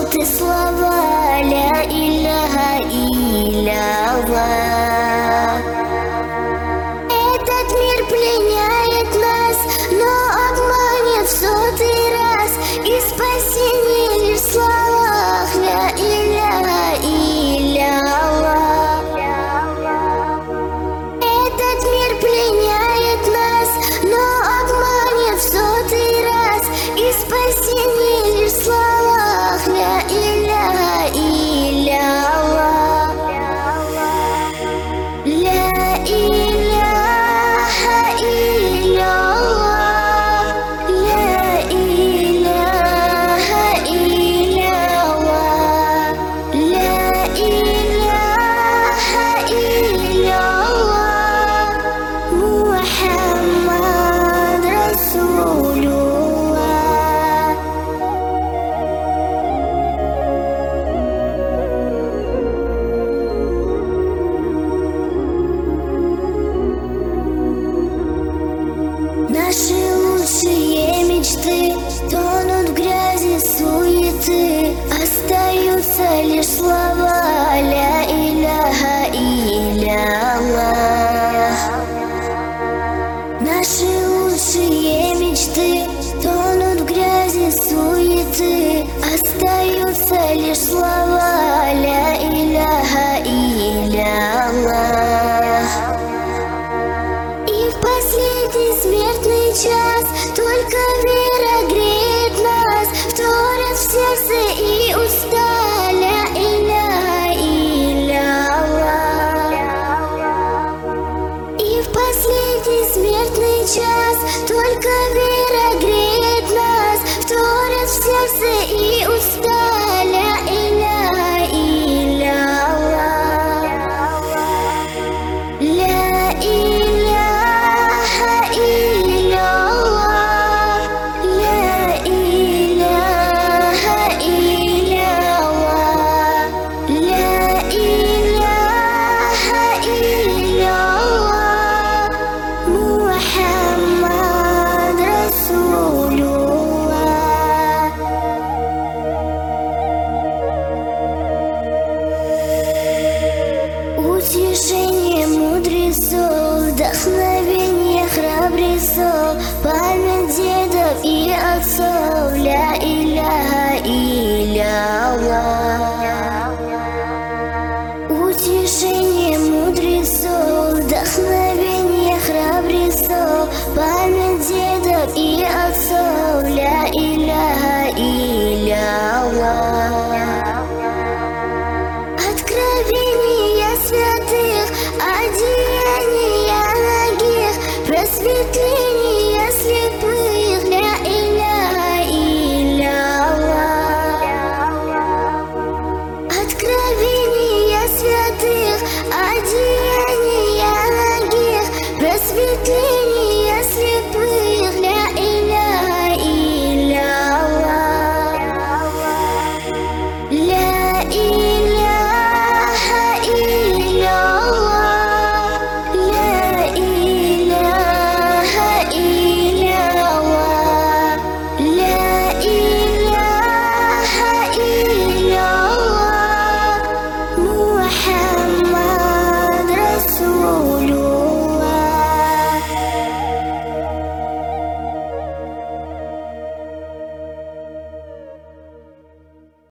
ты слова ля иляха илля-Аллах. Этот мир пленяет нас, но обманет в 100-й раз, и спасение лишь в словах ля иляха илля-Аллах. Этот мир пленяет нас, но обманет в 100-й раз, и спасение лишь в словах ля иляха илля-Аллах. Ля иляха илля-Аллах, ля иляха илля-Аллах, ля иляха илля-Аллах, Мухаммад Расулуллах. Наши лучшие мечты тонут в грязи суеты, остаются лишь слова ля иляха илля-Аллах. Наши лучшие мечты тонут в грязи суеты, остаются лишь слова ля иляха илля-Аллах. И в последний смертный час только вера греет нас, вторят в сердце и уста ля иляха илля-Аллах. И в последний смертный час только вера греет нас, вторят в сердце и уста ля иляха илля-Аллах. Ля иляха илля-Аллах, ля иляха илля-Аллах, ля иляха илля-Аллах, Мухаммад Расулуллах. Утешение